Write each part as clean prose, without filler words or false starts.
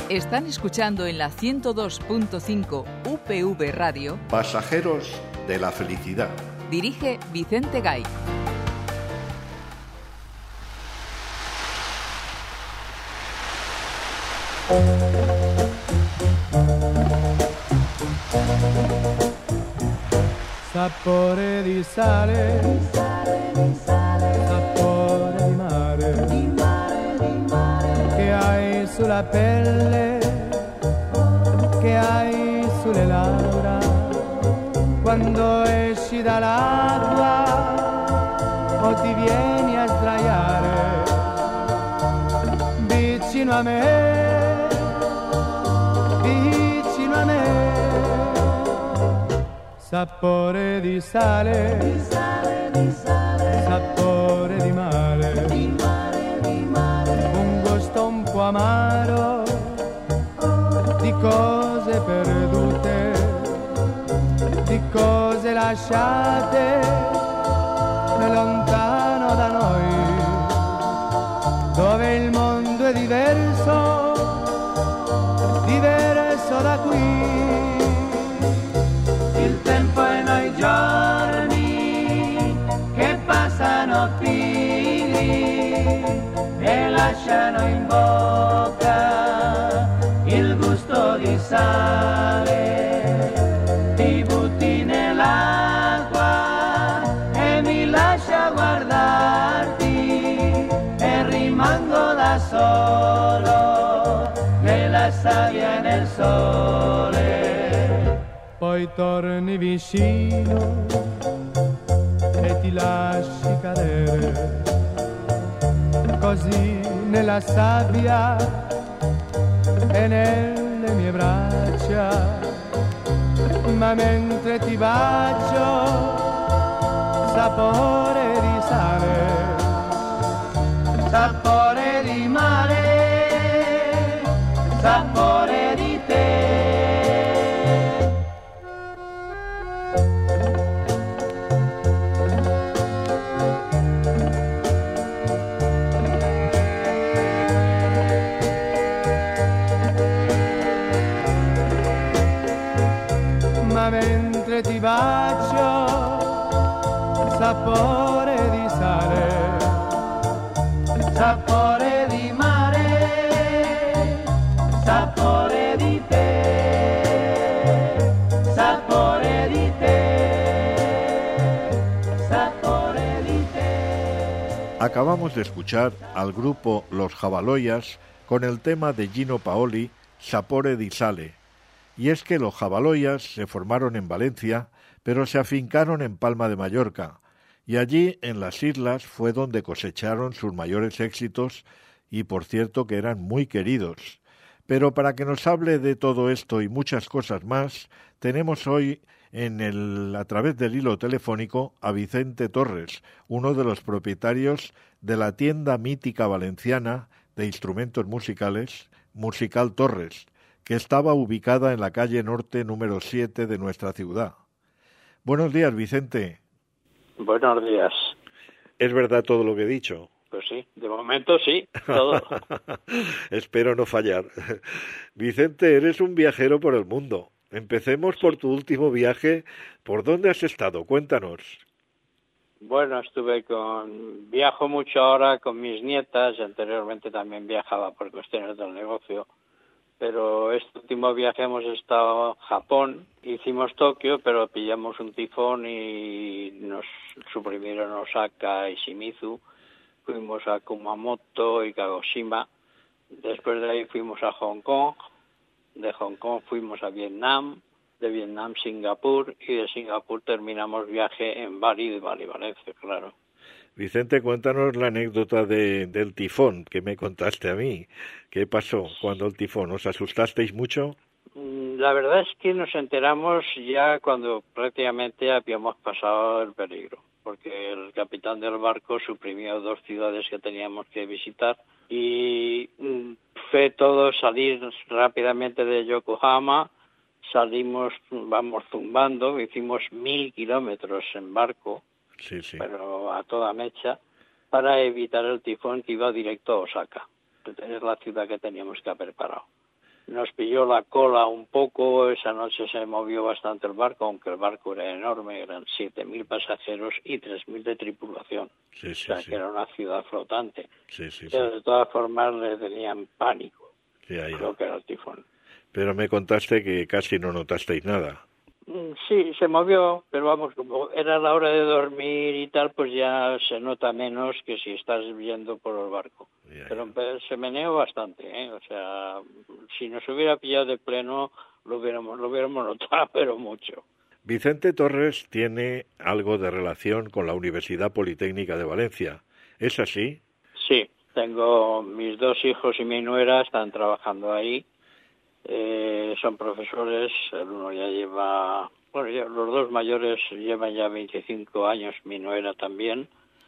Están escuchando en la 102.5 UPV Radio Pasajeros de la Felicidad. Dirige Vicente Gay. Sapore di sale, sapore di mare, che hai sulla pelle, che hai sulle labbra, quando esci dall'acqua o ti vieni a sdraiare vicino a me, vicino a me. Sapore di sale, di sale, di sale, sapore di mare, di mare, di mare, un gusto un po' amaro di cose perdute, di cose lasciate lontano da noi, dove il mondo è diverso, diverso da qui. Il tempo e noi giorni che passano piedi e lasciano in bocca il gusto di sale. Ti butti nell'acqua e mi lascia guardarti e rimango da solo nella sabbia e nel sole. Poi torni vicino e ti lasci cadere così nella sabbia e nelle mie braccia, ma mentre ti bacio sapore di sale, sapore di mare, sapore di te. Mentre ti bacio, sapore di sale, sapore di mare, sapore di te, sapore di te, sapore di te. Acabamos de escuchar al grupo Los Jabaloyas con el tema de Gino Paoli, Sapore di Sale. Y es que los Jabaloyas se formaron en Valencia, pero se afincaron en Palma de Mallorca, y allí, en las islas, fue donde cosecharon sus mayores éxitos, y por cierto que eran muy queridos. Pero para que nos hable de todo esto y muchas cosas más, tenemos hoy a través del hilo telefónico a Vicente Torres, uno de los propietarios de la tienda mítica valenciana de instrumentos musicales, Musical Torres, que estaba ubicada en la calle Norte número 7 de nuestra ciudad. Buenos días, Vicente. Buenos días. ¿Es verdad todo lo que he dicho? Pues sí, de momento sí, todo. Espero no fallar. Vicente, eres un viajero por el mundo. Empecemos por tu último viaje. ¿Por dónde has estado? Cuéntanos. Bueno, viajo mucho ahora con mis nietas, anteriormente también viajaba por cuestiones del negocio. Pero este último viaje hemos estado en Japón, hicimos Tokio, pero pillamos un tifón y nos suprimieron Osaka y Shimizu. Fuimos a Kumamoto y Kagoshima. Después de ahí fuimos a Hong Kong. De Hong Kong fuimos a Vietnam. De Vietnam, Singapur. Y de Singapur terminamos viaje en Bali, de Bali, Valencia, claro. Vicente, cuéntanos la anécdota del tifón que me contaste a mí. ¿Qué pasó cuando el tifón? ¿Os asustasteis mucho? La verdad es que nos enteramos ya cuando prácticamente habíamos pasado el peligro, porque el capitán del barco suprimió 2 ciudades que teníamos que visitar y fue todo salir rápidamente de Yokohama. Vamos zumbando, hicimos 1000 kilómetros en barco. Sí, sí. Pero a toda mecha, para evitar el tifón que iba directo a Osaka, que es la ciudad que teníamos que haber parado. nos pilló la cola un poco, esa noche se movió bastante el barco, aunque el barco era enorme, eran 7.000 pasajeros y 3.000 de tripulación. Sí, O sea, que era una ciudad flotante. Sí, sí, sí. Pero de todas formas le tenían pánico, Ya. creo que era el tifón. Pero me contaste que casi no notasteis nada. Sí, se movió, pero vamos, como era la hora de dormir y tal, pues ya se nota menos que si estás viendo por el barco. Ya. Pero se meneó bastante, ¿eh? O sea, si nos hubiera pillado de pleno, lo hubiéramos notado, pero mucho. Vicente Torres tiene algo de relación con la Universidad Politécnica de Valencia. ¿Es así? Sí, tengo mis 2 hijos y mi nuera, están trabajando ahí. Son profesores, el uno ya lleva, los 2 mayores llevan ya 25 años, mi nuera también.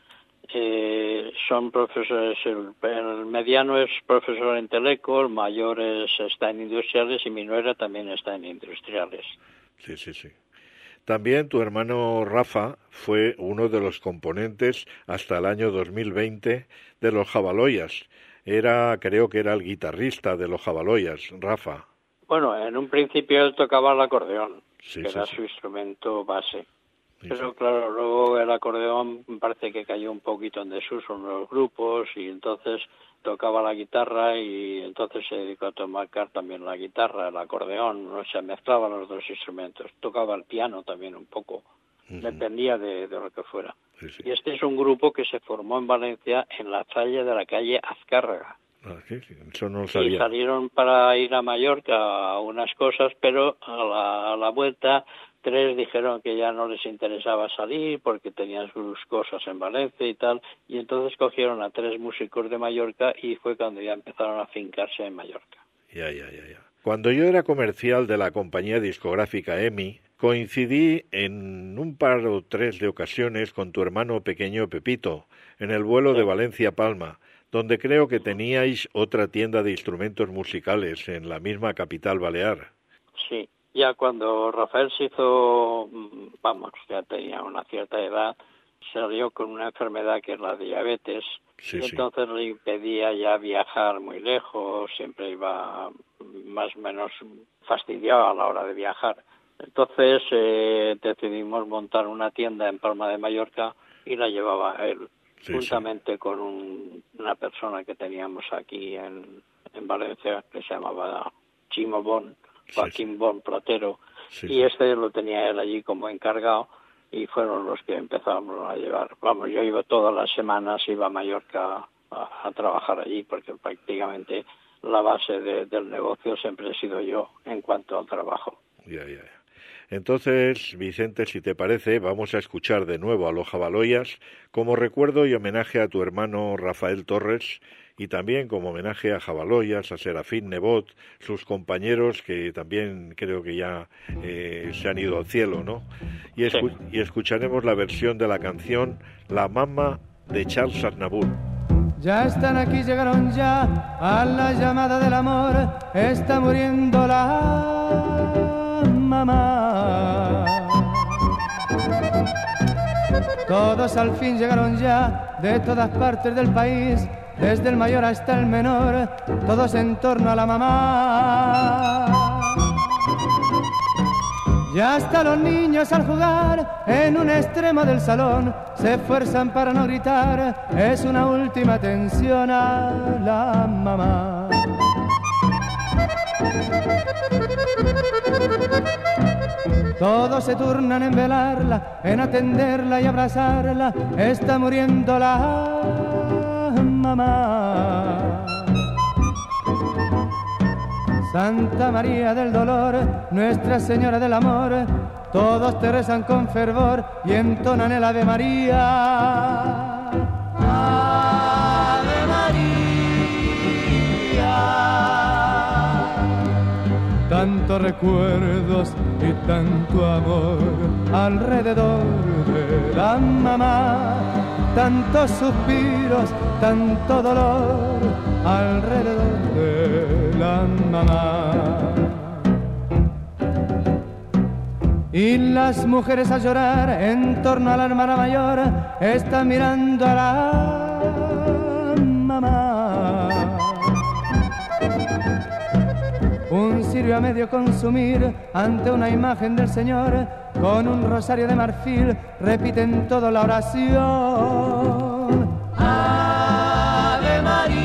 Son profesores, el mediano es profesor en Teleco, el mayor está en industriales y mi nuera también está en industriales. Sí, sí, sí. También tu hermano Rafa fue uno de los componentes hasta el año 2020 de los Jabaloyas. Creo que era el guitarrista de los Jabaloyas, Rafa. Bueno, en un principio él tocaba el acordeón, Sí, que sí, era sí. su instrumento base. Sí, Pero sí. claro, luego el acordeón parece que cayó un poquito en desuso en los grupos y entonces tocaba la guitarra y entonces se dedicó a tocar también la guitarra, el acordeón, o sea, mezclaba los 2 instrumentos. Tocaba el piano también un poco, dependía de lo que fuera. Sí, sí. Y este es un grupo que se formó en Valencia en la calle de la calle Azcárraga. Ah, sí, eso no lo Y sabía. salieron para ir a Mallorca a unas cosas, pero a la vuelta 3 dijeron que ya no les interesaba salir porque tenían sus cosas en Valencia y tal, y entonces cogieron a 3 músicos de Mallorca y fue cuando ya empezaron a fincarse en Mallorca. Ya. Cuando yo era comercial de la compañía discográfica EMI, coincidí en un par o 3 de ocasiones con tu hermano pequeño Pepito, en el vuelo de Valencia-Palma, donde creo que teníais otra tienda de instrumentos musicales en la misma capital balear. Sí, ya cuando Rafael se hizo, ya tenía una cierta edad, salió con una enfermedad que es la diabetes, Sí, y sí. entonces le impedía ya viajar muy lejos, siempre iba más o menos fastidiado a la hora de viajar. Entonces decidimos montar una tienda en Palma de Mallorca y la llevaba él, Sí, juntamente con una persona que teníamos aquí en Valencia, que se llamaba Chimo Bon, Joaquín Bon Platero, Sí, y este lo tenía él allí como encargado, y fueron los que empezamos a llevar. Vamos, yo iba todas las semanas, iba a Mallorca a trabajar allí, porque prácticamente la base del negocio siempre he sido yo en cuanto al trabajo. Ya. Entonces, Vicente, si te parece, vamos a escuchar de nuevo a los Jabaloyas como recuerdo y homenaje a tu hermano Rafael Torres y también como homenaje a Jabaloyas, a Serafín Nebot, sus compañeros que también creo que ya se han ido al cielo, ¿no? Y escucharemos la versión de la canción La Mama de Charles Aznavour. Ya están aquí, llegaron ya a la llamada del amor, está muriendo la mamá. Todos al fin llegaron ya de todas partes del país, desde el mayor hasta el menor, todos en torno a la mamá. Ya hasta los niños al jugar en un extremo del salón se esfuerzan para no gritar, es una última atención a la mamá. Todos se turnan en velarla, en atenderla y abrazarla, está muriendo la mamá. Santa María del Dolor, Nuestra Señora del Amor, todos te rezan con fervor y entonan el Ave María. Ave María. Tantos recuerdos y tanto amor alrededor de la mamá, tantos suspiros, tanto dolor alrededor de la mamá. Y las mujeres a llorar en torno a la hermana mayor están mirando a la mamá. cirio a medio consumir, ante una imagen del Señor, con un rosario de marfil, repiten toda la oración. Ave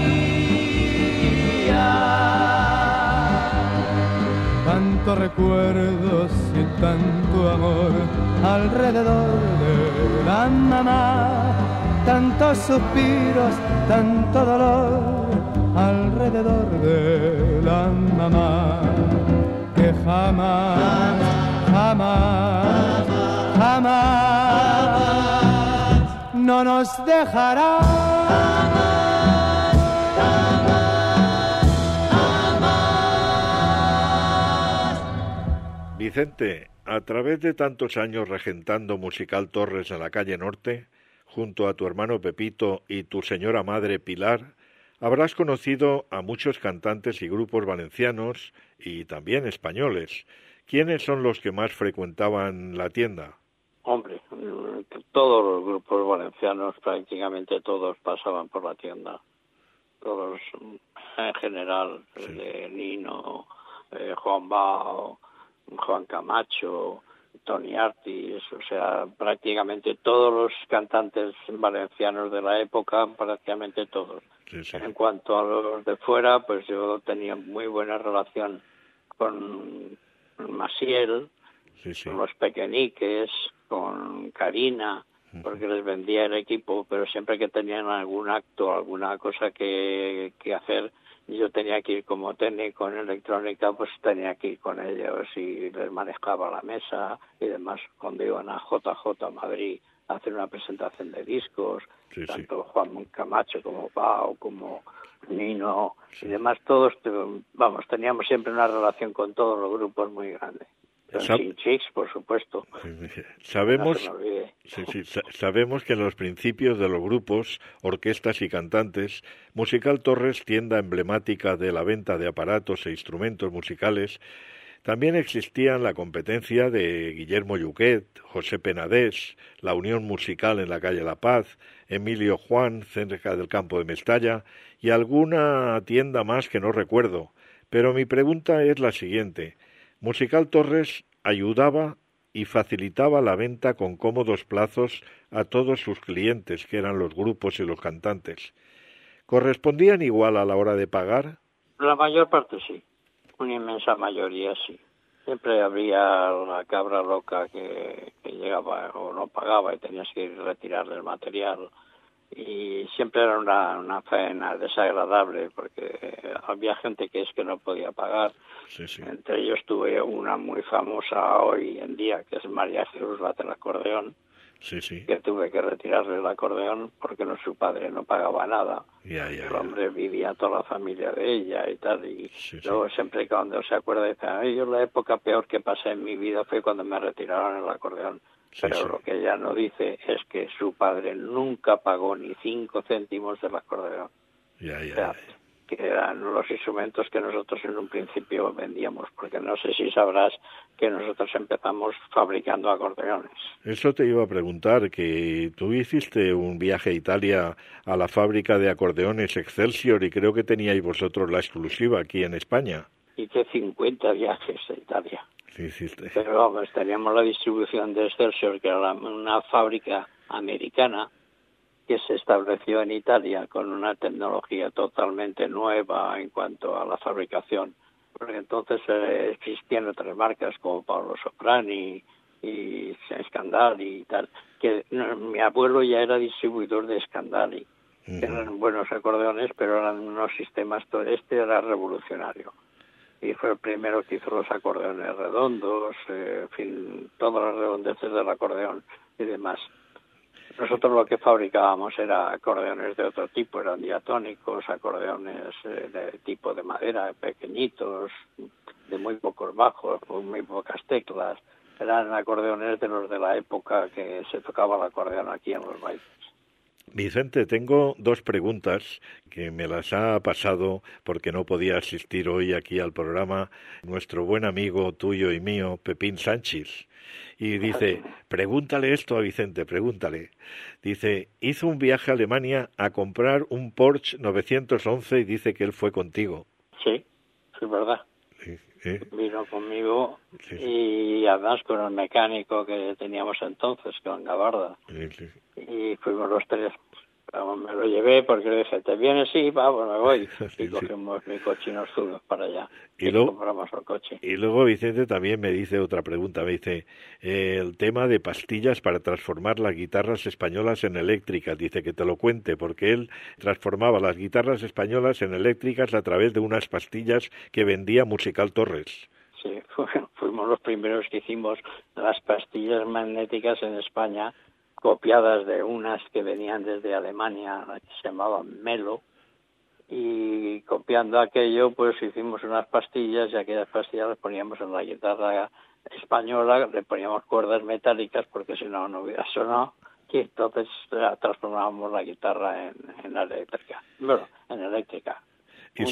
María. Tantos recuerdos y tanto amor alrededor de la mamá, tantos suspiros, tanto dolor alrededor de la mamá, que jamás, jamás, jamás no nos dejará. Vicente, a través de tantos años regentando Musical Torres en la calle Norte, junto a tu hermano Pepito y tu señora madre Pilar, habrás conocido a muchos cantantes y grupos valencianos y también españoles. ¿Quiénes son los que más frecuentaban la tienda? Hombre, todos los grupos valencianos, prácticamente todos pasaban por la tienda. Todos en general, sí. De Nino, Juan Bao, Juan Camacho, Tony Artis, o sea, prácticamente todos los cantantes valencianos de la época, prácticamente todos. Sí, sí. En cuanto a los de fuera, pues yo tenía muy buena relación con Maciel, sí, sí. Con los Pequeñiques, con Karina, porque les vendía el equipo, pero siempre que tenían algún acto, alguna cosa que hacer, yo tenía que ir como técnico en electrónica, pues tenía que ir con ellos y les manejaba la mesa y demás. Cuando iban a JJ Madrid a hacer una presentación de discos, sí, tanto sí. Juan Camacho como Pau, como Nino y demás, todos, vamos, teníamos siempre una relación con todos los grupos muy grande. Sin Chicks, por supuesto. Sabemos, sabemos que en los principios de los grupos, orquestas y cantantes, Musical Torres, tienda emblemática de la venta de aparatos e instrumentos musicales, también existían la competencia de Guillermo Yuquet, José Penedès, la Unión Musical en la calle La Paz, Emilio Juan, cerca del campo de Mestalla, y alguna tienda más que no recuerdo. Pero mi pregunta es la siguiente. Musical Torres ayudaba y facilitaba la venta con cómodos plazos a todos sus clientes, que eran los grupos y los cantantes. ¿Correspondían igual a la hora de pagar? La mayor parte sí, una inmensa mayoría sí. Siempre habría la cabra loca que llegaba o no pagaba y tenías que ir a retirarle el material. Y siempre era una faena desagradable porque había gente que no podía pagar. Sí, sí. Entre ellos tuve una muy famosa hoy en día, que es María Jesús la del acordeón, sí, sí. Que tuve que retirarle el acordeón porque su padre no pagaba nada. El hombre vivía toda la familia de ella y tal. Y sí, luego sí. Siempre cuando se acuerda dice, yo la época peor que pasé en mi vida fue cuando me retiraron el acordeón. Sí, pero sí. Lo que ella no dice es que su padre nunca pagó ni 5 céntimos del acordeón. O sea, que eran los instrumentos que nosotros en un principio vendíamos, porque no sé si sabrás que nosotros empezamos fabricando acordeones. Eso te iba a preguntar, que tú hiciste un viaje a Italia a la fábrica de acordeones Excelsior y creo que teníais vosotros la exclusiva aquí en España. Hice 50 viajes a Italia. Sí. Pero vamos, teníamos la distribución de Excelsior, que era una fábrica americana que se estableció en Italia con una tecnología totalmente nueva en cuanto a la fabricación. Porque entonces existían otras marcas como Paolo Soprani y Scandali y tal, que mi abuelo ya era distribuidor de Scandali. Eran buenos acordeones, pero eran unos sistemas, este era revolucionario. Y fue el primero que hizo los acordeones redondos, en fin, todas las redondeces del acordeón y demás. Nosotros lo que fabricábamos era acordeones de otro tipo, eran diatónicos, acordeones de tipo de madera, pequeñitos, de muy pocos bajos, muy pocas teclas. Eran acordeones de los de la época que se tocaba el acordeón aquí en los bailes. Vicente, tengo 2 preguntas que me las ha pasado porque no podía asistir hoy aquí al programa nuestro buen amigo tuyo y mío, Pepín Sánchez. Y dice, pregúntale esto a Vicente, pregúntale. Dice, hizo un viaje a Alemania a comprar un Porsche 911 y dice que él fue contigo. Sí, es verdad. Vino conmigo Sí. y además con el mecánico que teníamos entonces, con Gabarda. Sí. Y fuimos los tres. Vamos, me lo llevé porque le dije, ¿te vienes? Sí, vamos, me voy. Sí, Y cogimos mi coche y nos fuimos para allá. Y Y luego- compramos el coche. Y luego Vicente también me dice otra pregunta, me dice el tema de pastillas para transformar las guitarras españolas en eléctricas, dice que te lo cuente, porque él transformaba las guitarras españolas en eléctricas a través de unas pastillas que vendía Musical Torres. Sí, fuimos los primeros que hicimos las pastillas magnéticas en España, copiadas de unas que venían desde Alemania, que se llamaban Melo, y copiando aquello, pues hicimos unas pastillas, y aquellas pastillas las poníamos en la guitarra española, le poníamos cuerdas metálicas, porque si no, no hubiera sonado, y entonces transformábamos la guitarra en eléctrica. Bueno, en eléctrica. Un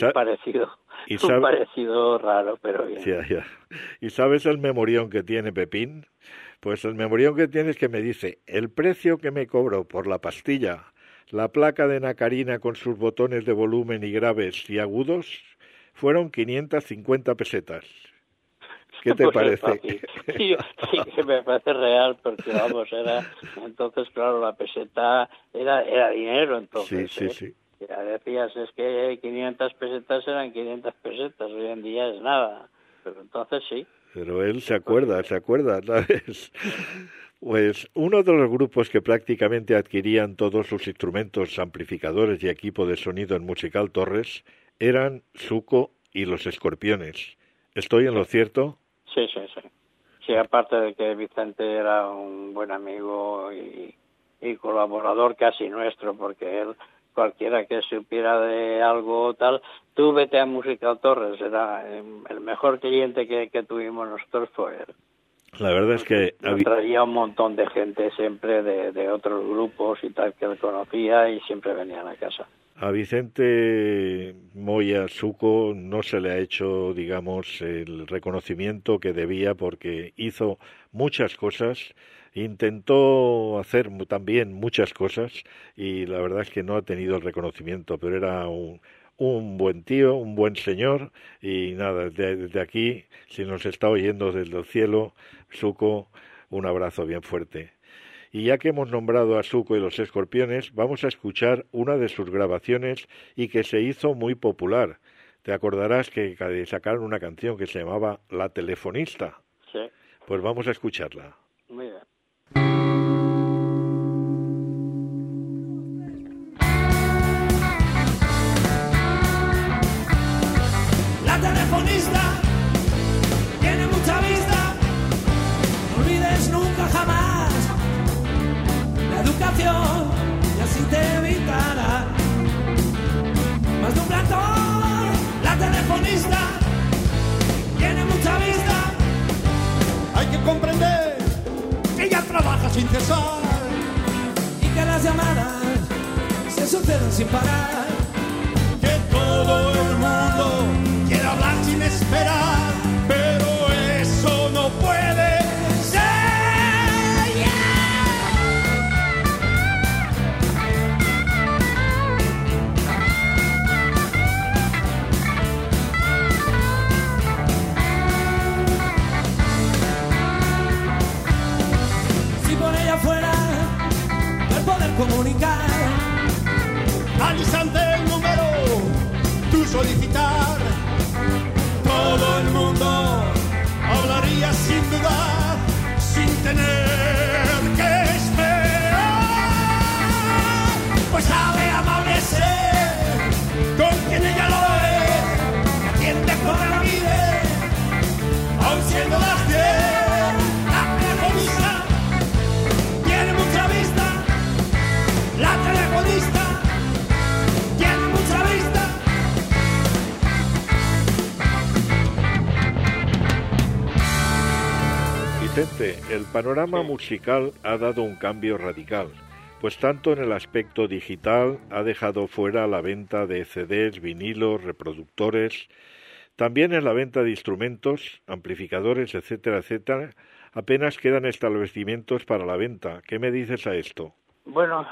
parecido raro, pero bien. Ya. ¿Y sabes el memorión que tiene Pepín? Pues el memorión que tiene es que me dice, el precio que me cobró por la pastilla, la placa de nacarina con sus botones de volumen y graves y agudos, fueron 550 pesetas. ¿Qué te parece? Sí, que me parece real, porque vamos, entonces, claro, la peseta era dinero, entonces. Sí. Ya decías, es que 500 pesetas eran 500 pesetas, hoy en día es nada, pero entonces sí. Pero él se acuerda, ¿sabes? Pues uno de los grupos que prácticamente adquirían todos sus instrumentos, amplificadores y equipo de sonido en Musical Torres eran Suco y los Escorpiones. ¿Estoy en lo cierto? Sí. Sí, aparte de que Vicente era un buen amigo y colaborador casi nuestro, porque él, cualquiera que supiera de algo o tal, tú vete a Musical Torres, era el mejor cliente que tuvimos nosotros fue él. La verdad es que traía un montón de gente siempre de otros grupos y tal que él conocía y siempre venían a casa. A Vicente Moya Suco no se le ha hecho, digamos, el reconocimiento que debía porque hizo muchas cosas, intentó hacer también muchas cosas y la verdad es que no ha tenido el reconocimiento, pero era un buen tío, un buen señor y nada, desde aquí, si nos está oyendo desde el cielo, Suco, un abrazo bien fuerte. Y ya que hemos nombrado a Suco y los Escorpiones, vamos a escuchar una de sus grabaciones y que se hizo muy popular. Te acordarás que sacaron una canción que se llamaba La Telefonista. Sí. Pues vamos a escucharla. Muy bien. La telefonista tiene mucha vista, no olvides nunca jamás la educación y así te evitará más de un plantón. La telefonista tiene mucha vista, hay que comprender que ella trabaja sin cesar y que las llamadas se suceden sin parar, que todo el mundo quiere hablar sin esperar, pero eso no puede ser. Si por ella fuera el poder comunicar, al instante el número tú solicitar, todo el mundo hablaría sin dudar, sin tener que esperar, pues sabe amable ser con quien ella lo es, que atiende con la vida, aun siendo las 10. La telefonista tiene mucha vista, la telefonista tiene mucha vista. Vicente, el panorama musical ha dado un cambio radical, pues tanto en el aspecto digital ha dejado fuera la venta de CDs, vinilos, reproductores, también en la venta de instrumentos, amplificadores, etcétera, apenas quedan establecimientos para la venta. ¿Qué me dices a esto? Bueno,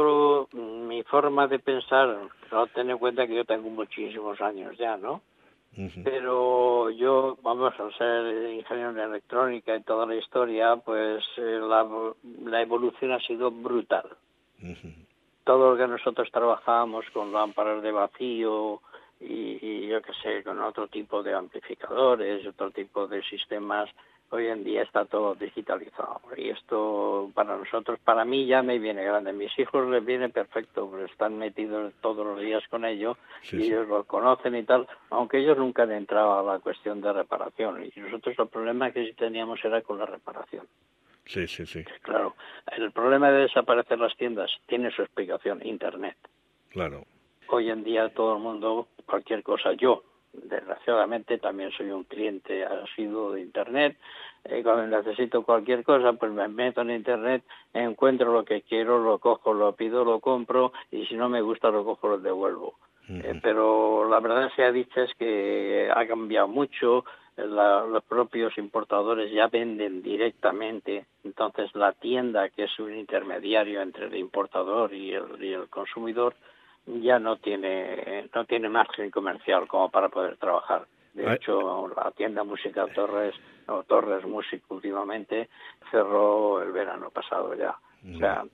mi forma de pensar, no ten en cuenta que yo tengo muchísimos años ya, ¿no? Pero yo, vamos, al ser ingeniero en electrónica y toda la historia, pues la evolución ha sido brutal. Todo lo que nosotros trabajábamos con lámparas de vacío y yo qué sé, con otro tipo de amplificadores, otro tipo de sistemas, hoy en día está todo digitalizado. Y esto para nosotros, para mí ya me viene grande. A mis hijos les viene perfecto, porque están metidos todos los días con ello y ellos lo conocen y tal, aunque ellos nunca han entrado a la cuestión de reparación. Y nosotros el problema que sí teníamos era con la reparación. Sí. Claro, el problema de desaparecer las tiendas tiene su explicación, Internet. Claro. Hoy en día todo el mundo, cualquier cosa, yo desgraciadamente también soy un cliente asiduo de Internet. Cuando necesito cualquier cosa, pues me meto en Internet, encuentro lo que quiero, lo cojo, lo pido, lo compro, y si no me gusta lo cojo, lo devuelvo. Pero la verdad sea dicha es que ha cambiado mucho. Los propios importadores ya venden directamente, entonces la tienda, que es un intermediario entre el importador y el consumidor, ya no tiene margen comercial como para poder trabajar. De hecho, la tienda Música Torres, o Torres Music últimamente, cerró el verano pasado ya. O sea,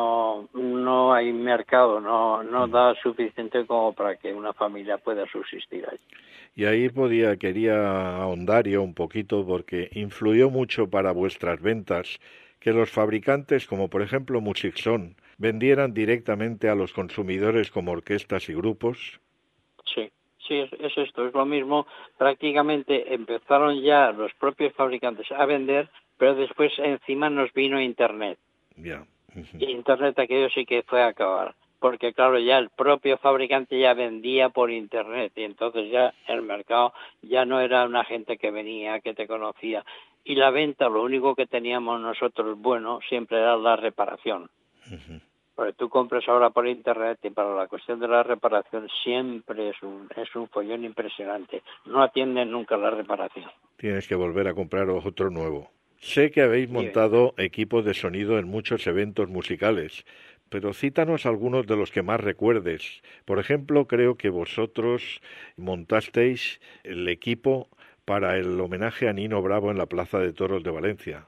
no hay mercado, no da suficiente como para que una familia pueda subsistir ahí. Y ahí quería ahondar yo un poquito, porque influyó mucho para vuestras ventas que los fabricantes, como por ejemplo Musicson, vendieran directamente a los consumidores como orquestas y grupos. Sí, es esto, es lo mismo. Prácticamente empezaron ya los propios fabricantes a vender, pero después encima nos vino Internet. Ya. Internet aquello sí que fue a acabar, porque claro, ya el propio fabricante ya vendía por Internet, y entonces ya el mercado ya no era una gente que venía, que te conocía. Y la venta, lo único que teníamos nosotros bueno siempre era la reparación. Porque tú compras ahora por Internet y para la cuestión de la reparación siempre es un follón impresionante. No atienden nunca la reparación. Tienes que volver a comprar otro nuevo. Sé que habéis montado equipos de sonido en muchos eventos musicales, pero cítanos algunos de los que más recuerdes. Por ejemplo, creo que vosotros montasteis el equipo para el homenaje a Nino Bravo en la Plaza de Toros de Valencia.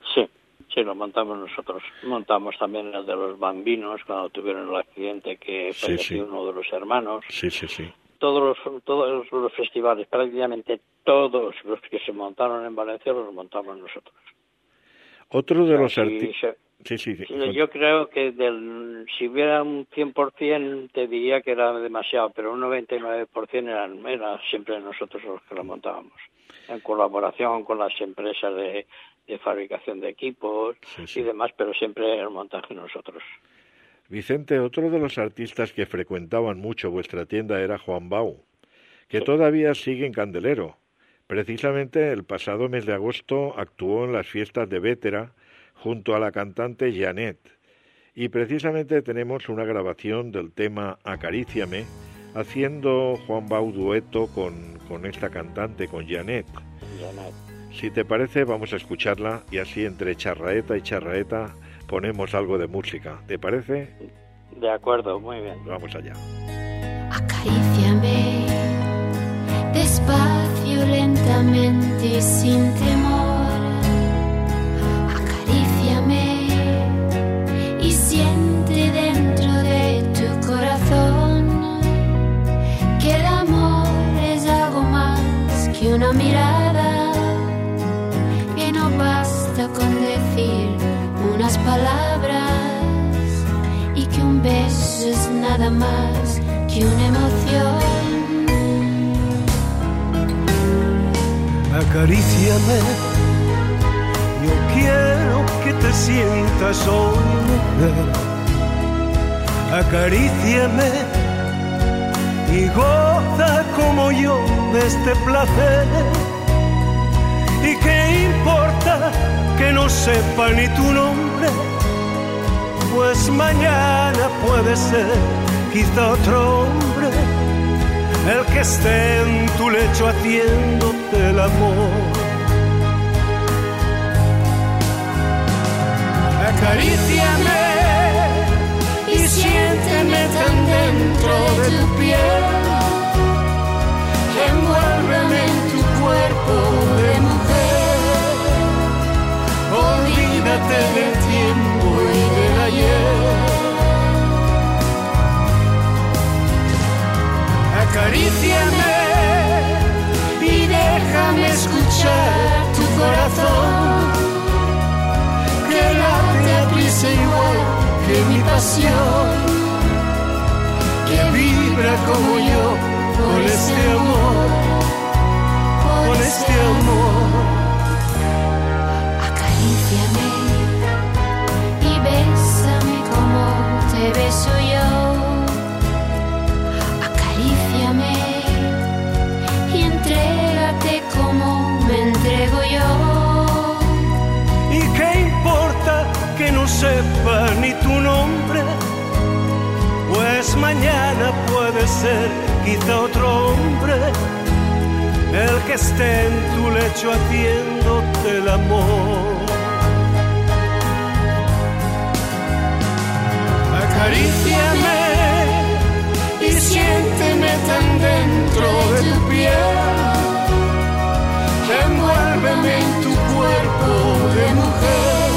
Sí, lo montamos nosotros. Montamos también las de los Bambinos cuando tuvieron el accidente que falleció uno de los hermanos. Sí. Todos los festivales, prácticamente todos los que se montaron en Valencia los montamos nosotros. Otro de los artistas... Yo creo que si hubiera un 100% te diría que era demasiado, pero un 99% era siempre nosotros los que lo montábamos, en colaboración con las empresas de fabricación de equipos y demás, pero siempre el montaje nosotros. Vicente, otro de los artistas que frecuentaban mucho vuestra tienda era Juan Bau, que todavía sigue en Candelero. Precisamente el pasado mes de agosto actuó en las fiestas de Vétera junto a la cantante Janet. Y precisamente tenemos una grabación del tema Acaríciame, haciendo Juan Bau dueto con esta cantante, con Janet. Si te parece, vamos a escucharla y así entre charraeta y charraeta ponemos algo de música. ¿Te parece? De acuerdo, muy bien. Vamos allá. Acaríciame despacio, lentamente y sin temor. Acaríciame y siente dentro de tu corazón que el amor es algo más que una mirada, que no basta con decir unas palabras y que un beso es nada más que una emoción. Acaríciame, yo quiero que te sientas hoy mujer. Acaríciame y goza como yo de este placer. ¿Y qué importa que no sepa ni tu nombre? Pues mañana puede ser quizá otro hombre el que esté en tu lecho haciéndote el amor. Acaríciame y siénteme tan dentro de tu piel. Envuelve olvídate del tiempo y del ayer. Acaríciame y déjame escuchar tu corazón, que late a prisa igual que mi pasión, que vibra como yo por este amor, por este amor. Acaríciame y bésame como te beso yo. Acaríciame y entrégate como me entrego yo. ¿Y qué importa que no sepa ni tu nombre? Pues mañana puede ser quizá otro hombre el que esté en tu lecho haciéndote el amor. Acaríciame y siénteme tan dentro de tu piel, envuélveme en tu cuerpo de mujer,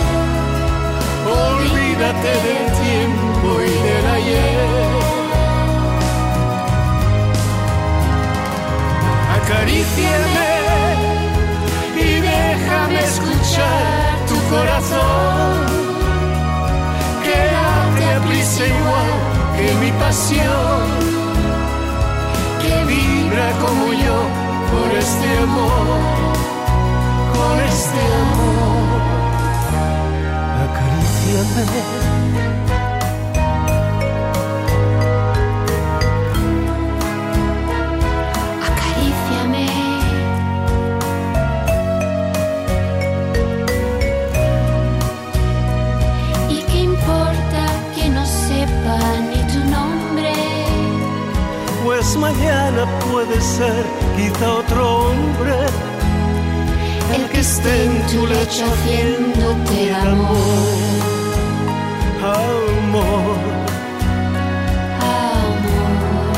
olvídate del tiempo y del ayer. Acaríciame y déjame escuchar tu corazón, que late a prisa igual que mi pasión, que vibra como yo por este amor, con este amor. Acaríciame. Mañana puede ser quizá otro hombre el que esté en tu lecho haciéndote el amor. Amor, amor,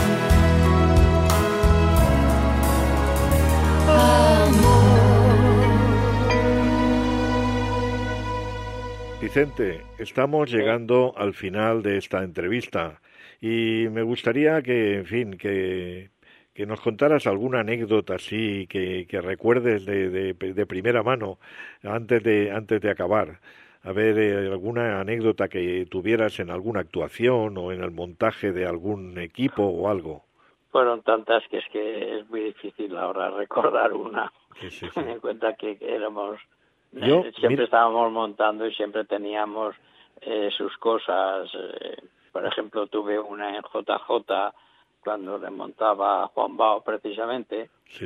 amor. Vicente, estamos llegando al final de esta entrevista. Y me gustaría que, en fin, que nos contaras alguna anécdota así que recuerdes de primera mano antes de acabar. A ver, alguna anécdota que tuvieras en alguna actuación o en el montaje de algún equipo o algo. Fueron tantas que es muy difícil ahora recordar una. Sí. Ten en cuenta que éramos... siempre estábamos montando y siempre teníamos sus cosas... Por ejemplo, tuve una en JJ, cuando le montaba Juan Bao precisamente,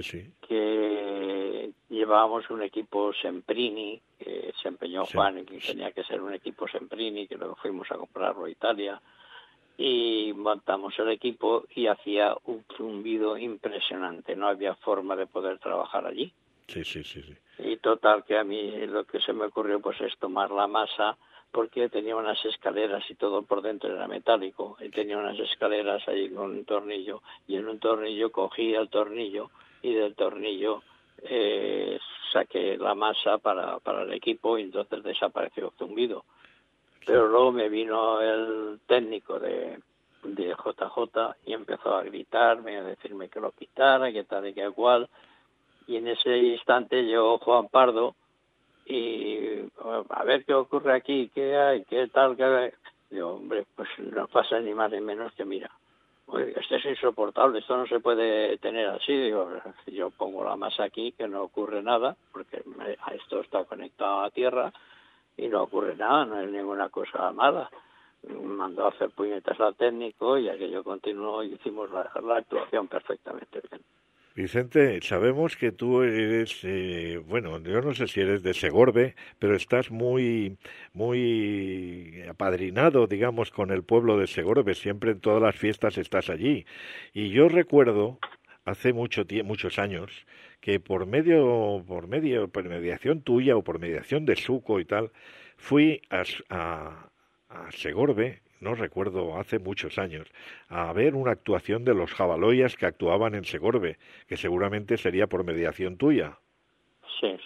que llevábamos un equipo Semprini, que se empeñó Juan y que tenía que ser un equipo Semprini, que luego fuimos a comprarlo a Italia, y montamos el equipo y hacía un zumbido impresionante, no había forma de poder trabajar allí. Sí. Y total, que a mí lo que se me ocurrió pues es tomar la masa, porque tenía unas escaleras y todo por dentro era metálico, y tenía unas escaleras ahí con un tornillo, y en un tornillo cogí el tornillo, y del tornillo saqué la masa para el equipo, y entonces desapareció el zumbido. Pero luego me vino el técnico de JJ y empezó a gritarme, a decirme que lo quitara, que tal y que cual, y en ese instante llegó Juan Pardo, y a ver qué ocurre aquí, qué hay, qué tal, qué hay. Digo, hombre, pues no pasa ni más ni menos que mira, oye, esto es insoportable, esto no se puede tener así. Digo, yo pongo la masa aquí, que no ocurre nada, porque esto está conectado a tierra y no ocurre nada, no es ninguna cosa mala. Mandó a hacer puñetas al técnico y aquello continuó y hicimos la actuación perfectamente bien. Vicente, sabemos que tú eres, bueno, yo no sé si eres de Segorbe, pero estás muy apadrinado, digamos, con el pueblo de Segorbe. Siempre en todas las fiestas estás allí. Y yo recuerdo, hace muchos años, que por mediación tuya o por mediación de Suco y tal, fui a Segorbe, no recuerdo, hace muchos años, a ver una actuación de los Jabaloyas que actuaban en Segorbe, que seguramente sería por mediación tuya. Sí.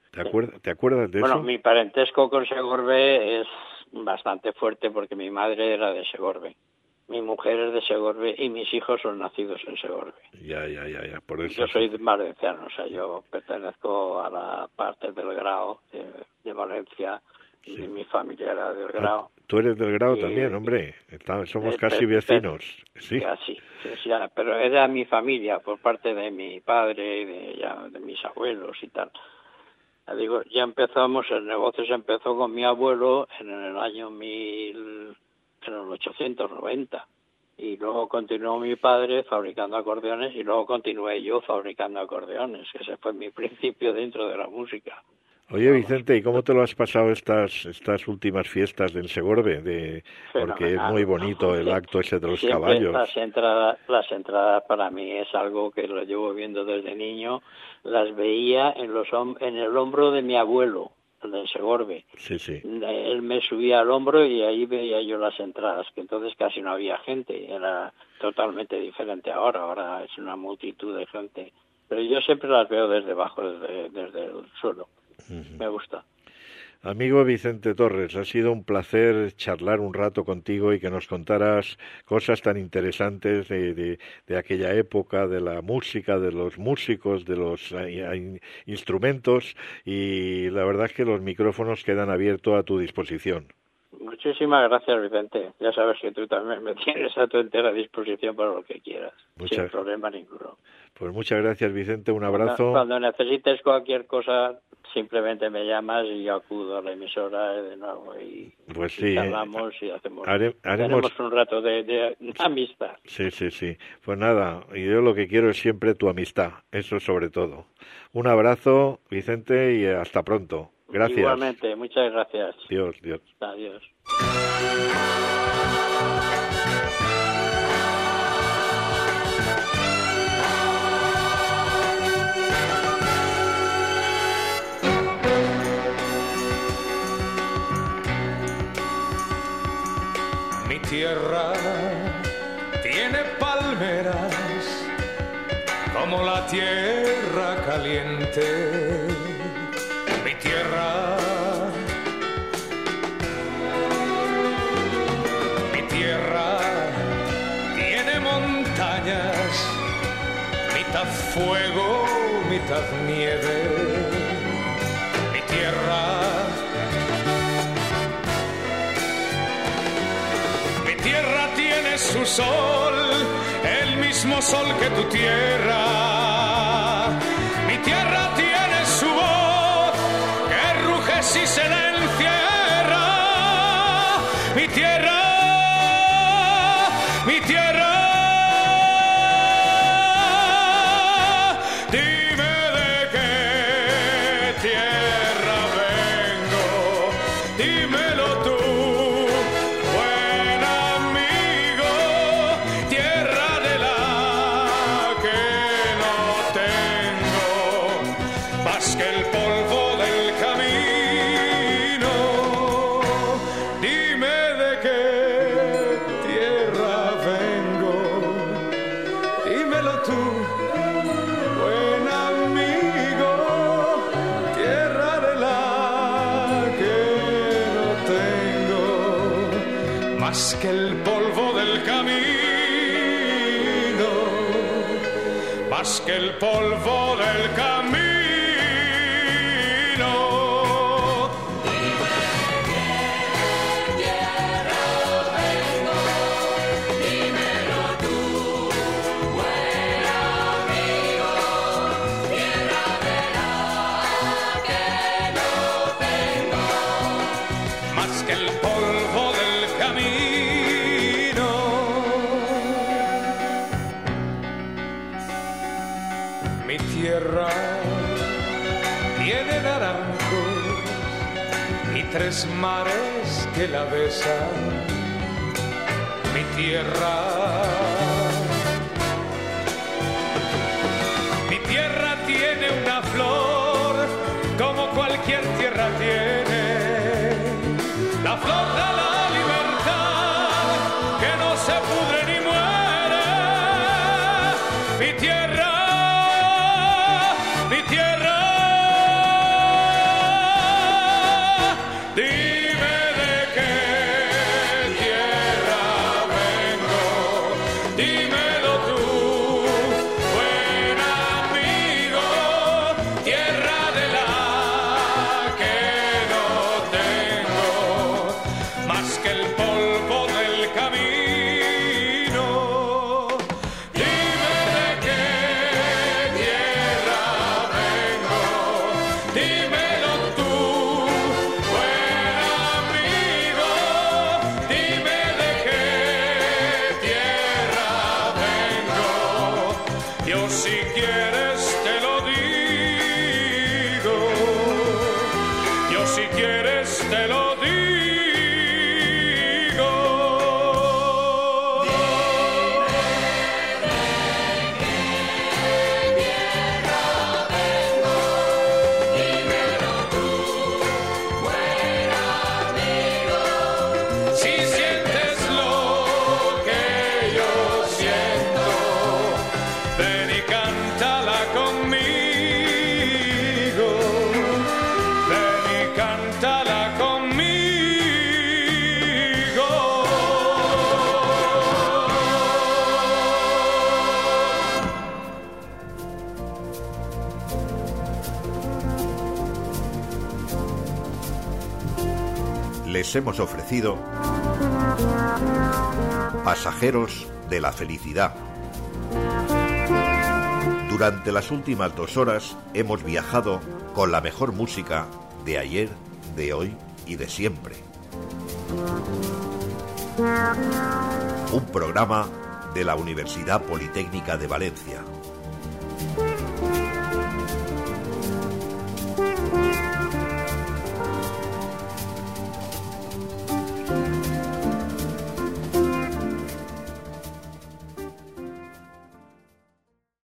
¿Te acuerdas de Bueno, eso? mi parentesco con Segorbe es bastante fuerte porque mi madre era de Segorbe, mi mujer es de Segorbe y mis hijos son nacidos en Segorbe. Ya, por eso. Yo soy valenciano, o sea, yo pertenezco a la parte del Grao de Valencia y mi familia era del Grao. Tú eres del Grao también, hombre. Somos casi vecinos. Sí. Casi, pero era mi familia por parte de mi padre y de mis abuelos y tal. Ya digo, el negocio se empezó con mi abuelo en el año 1890. Y luego continuó mi padre fabricando acordeones y luego continué yo fabricando acordeones. Ese fue mi principio dentro de la música. Oye, Vicente, ¿y cómo te lo has pasado estas últimas fiestas del Segorbe? Porque es muy bonito el acto ese de los caballos. Las entradas para mí es algo que lo llevo viendo desde niño. Las veía en el hombro de mi abuelo, el del Segorbe. Sí. Él me subía al hombro y ahí veía yo las entradas, que entonces casi no había gente. Era totalmente diferente ahora es una multitud de gente. Pero yo siempre las veo desde abajo, desde el suelo. Me gusta. Amigo Vicente Torres, ha sido un placer charlar un rato contigo y que nos contaras cosas tan interesantes de aquella época, de la música, de los músicos, de los instrumentos, y la verdad es que los micrófonos quedan abiertos a tu disposición. Muchísimas gracias, Vicente. Ya sabes que tú también me tienes a tu entera disposición para lo que quieras, sin problema ninguno. Pues muchas gracias, Vicente, un abrazo. Cuando necesites cualquier cosa, simplemente me llamas y yo acudo a la emisora de nuevo y charlamos y tenemos un rato de amistad. Sí. Pues nada, y yo lo que quiero es siempre tu amistad, eso sobre todo. Un abrazo, Vicente, y hasta pronto. Gracias. Igualmente, muchas gracias. Dios. Adiós. Mi tierra tiene palmeras como la tierra caliente. Mi tierra tiene montañas, mitad fuego, mitad nieve. Mi tierra tiene su sol, el mismo sol que tu tierra. Mi tierra tiene su voz, que ruge si se la encierra. Mi tierra. Dime de qué tierra vengo, dímelo tú, buen amigo, tierra de la que no tengo más que el polvo del camino. Dime de qué tierra vengo, dímelo tú, buen amigo, tierra de la que no tengo más que el polvo del camino, más que el polvo del camino. Más que el polvo del camino. Mi tierra tiene naranjos y 3 mares que la besan. Mi tierra tiene una flor como cualquier tierra tiene. La flor de la libertad que no se pudre ni muere. Mi tierra Les hemos ofrecido Pasajeros de la Felicidad. Durante las últimas 2 horas hemos viajado con la mejor música de ayer, de hoy y de siempre. Un programa de la Universidad Politécnica de Valencia.